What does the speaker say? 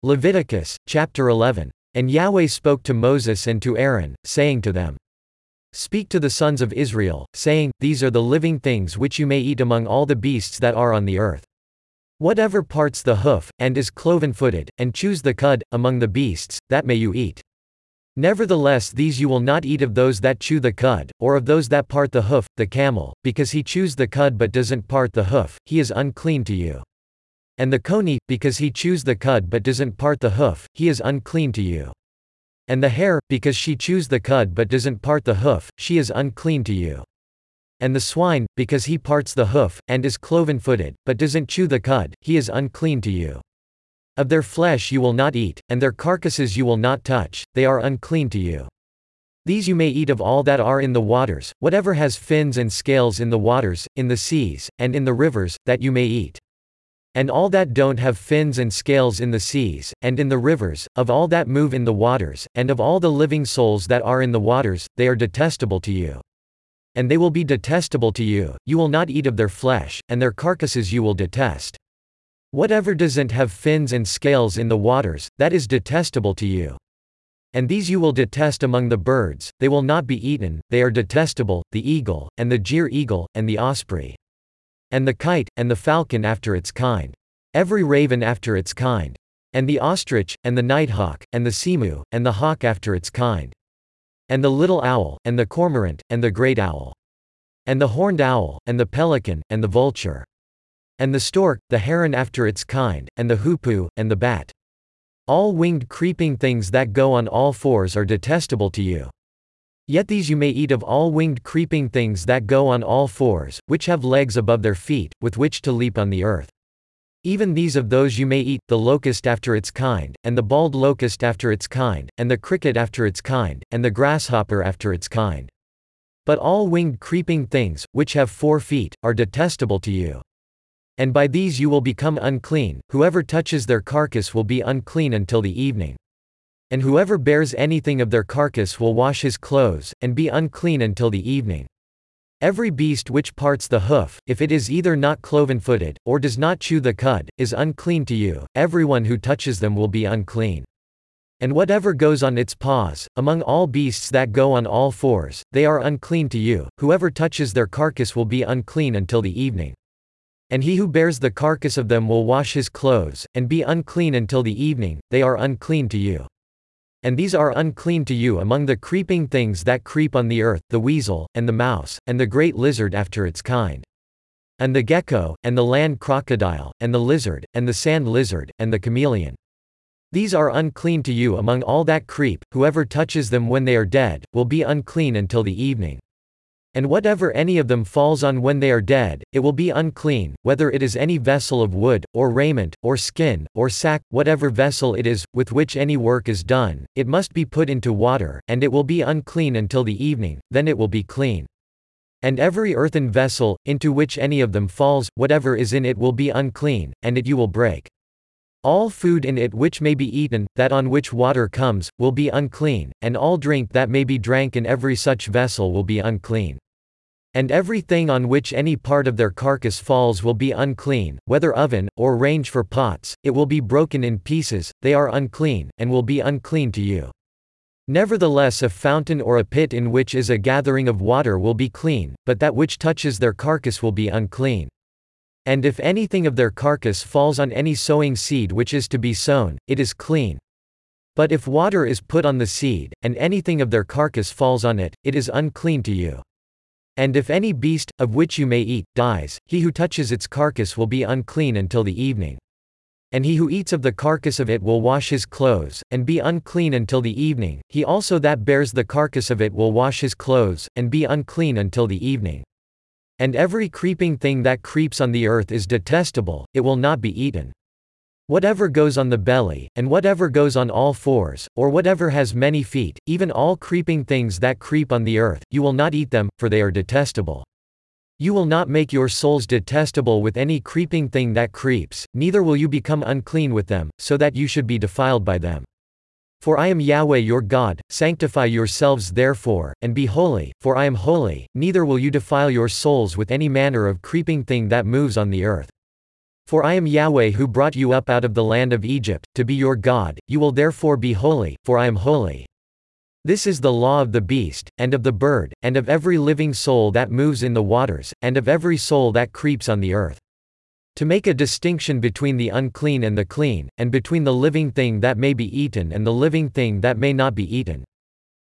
Leviticus, chapter 11. And Yahweh spoke to Moses and to Aaron, saying to them, Speak to the sons of Israel, saying, These are the living things which you may eat among all the beasts that are on the earth. Whatever parts the hoof, and is cloven-footed, and chews the cud, among the beasts, that may you eat. Nevertheless these you will not eat of those that chew the cud, or of those that part the hoof, the camel, because he chews the cud but doesn't part the hoof, he is unclean to you. And the coney, because he chews the cud but doesn't part the hoof, he is unclean to you. And the hare, because she chews the cud but doesn't part the hoof, she is unclean to you. And the swine, because he parts the hoof, and is cloven-footed, but doesn't chew the cud, he is unclean to you. Of their flesh you will not eat, and their carcasses you will not touch, they are unclean to you. These you may eat of all that are in the waters, whatever has fins and scales in the waters, in the seas, and in the rivers, that you may eat. And all that don't have fins and scales in the seas, and in the rivers, of all that move in the waters, and of all the living souls that are in the waters, they are detestable to you. And they will be detestable to you, you will not eat of their flesh, and their carcasses you will detest. Whatever doesn't have fins and scales in the waters, that is detestable to you. And these you will detest among the birds, they will not be eaten, they are detestable, the eagle, and the jeer eagle, and the osprey. And the kite, and the falcon after its kind. Every raven after its kind. And the ostrich, and the nighthawk, and the seamew, and the hawk after its kind. And the little owl, and the cormorant, and the great owl. And the horned owl, and the pelican, and the vulture. And the stork, the heron after its kind, and the hoopoe, and the bat. All winged creeping things that go on all fours are detestable to you. Yet these you may eat of all winged creeping things that go on all fours, which have legs above their feet, with which to leap on the earth. Even these of those you may eat, the locust after its kind, and the bald locust after its kind, and the cricket after its kind, and the grasshopper after its kind. But all winged creeping things, which have 4 feet, are detestable to you. And by these you will become unclean, whoever touches their carcass will be unclean until the evening. And whoever bears anything of their carcass will wash his clothes, and be unclean until the evening. Every beast which parts the hoof, if it is either not cloven-footed, or does not chew the cud, is unclean to you, everyone who touches them will be unclean. And whatever goes on its paws, among all beasts that go on all fours, they are unclean to you, whoever touches their carcass will be unclean until the evening. And he who bears the carcass of them will wash his clothes, and be unclean until the evening, they are unclean to you. And these are unclean to you among the creeping things that creep on the earth, the weasel, and the mouse, and the great lizard after its kind. And the gecko, and the land crocodile, and the lizard, and the sand lizard, and the chameleon. These are unclean to you among all that creep, whoever touches them when they are dead, will be unclean until the evening. And whatever any of them falls on when they are dead, it will be unclean, whether it is any vessel of wood, or raiment, or skin, or sack, whatever vessel it is, with which any work is done, it must be put into water, and it will be unclean until the evening, then it will be clean. And every earthen vessel, into which any of them falls, whatever is in it will be unclean, and it you will break. All food in it which may be eaten, that on which water comes, will be unclean, and all drink that may be drank in every such vessel will be unclean. And everything on which any part of their carcass falls will be unclean, whether oven, or range for pots, it will be broken in pieces, they are unclean, and will be unclean to you. Nevertheless a fountain or a pit in which is a gathering of water will be clean, but that which touches their carcass will be unclean. And if anything of their carcass falls on any sowing seed which is to be sown, it is clean. But if water is put on the seed, and anything of their carcass falls on it, it is unclean to you. And if any beast, of which you may eat, dies, he who touches its carcass will be unclean until the evening. And he who eats of the carcass of it will wash his clothes, and be unclean until the evening, he also that bears the carcass of it will wash his clothes, and be unclean until the evening. And every creeping thing that creeps on the earth is detestable, it will not be eaten. Whatever goes on the belly, and whatever goes on all fours, or whatever has many feet, even all creeping things that creep on the earth, you will not eat them, for they are detestable. You will not make your souls detestable with any creeping thing that creeps, neither will you become unclean with them, so that you should be defiled by them. For I am Yahweh your God, sanctify yourselves therefore, and be holy, for I am holy, neither will you defile your souls with any manner of creeping thing that moves on the earth. For I am Yahweh who brought you up out of the land of Egypt, to be your God. You will therefore be holy, for I am holy. This is the law of the beast, and of the bird, and of every living soul that moves in the waters, and of every soul that creeps on the earth. To make a distinction between the unclean and the clean, and between the living thing that may be eaten and the living thing that may not be eaten.